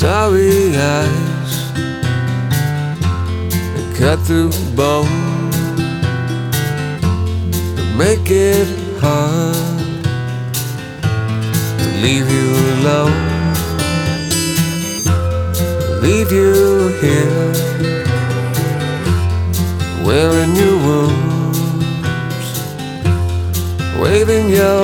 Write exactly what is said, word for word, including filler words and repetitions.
sorry eyes that cut through bone, that make it hard to leave you alone, leave you here, wearing your wounds, waving your